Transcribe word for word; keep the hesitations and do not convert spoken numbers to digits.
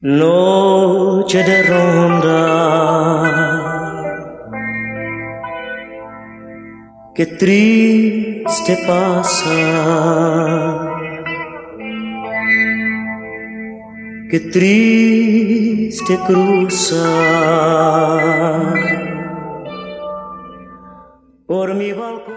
Noche de ronda, qué triste pasa, qué triste cruza por mi balcón.